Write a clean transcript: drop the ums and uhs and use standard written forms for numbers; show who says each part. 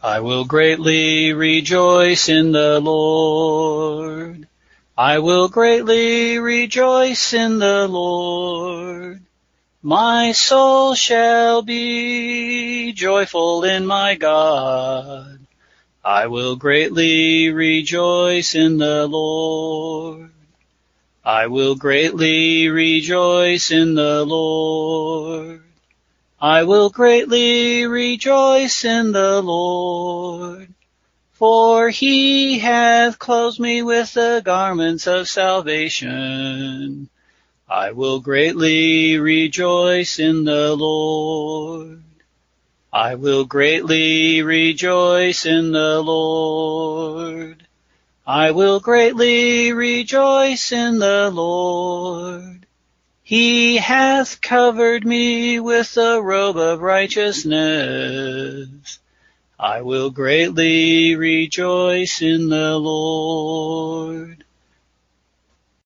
Speaker 1: I will greatly rejoice in the Lord. I will greatly rejoice in the Lord. My soul shall be joyful in my God. I will greatly rejoice in the Lord. I will greatly rejoice in the Lord. I will greatly rejoice in the Lord. For he hath clothed me with the garments of salvation. I will greatly rejoice in the Lord. I will greatly rejoice in the Lord. I will greatly rejoice in the Lord. He hath covered me with the robe of righteousness. I will greatly rejoice in the Lord.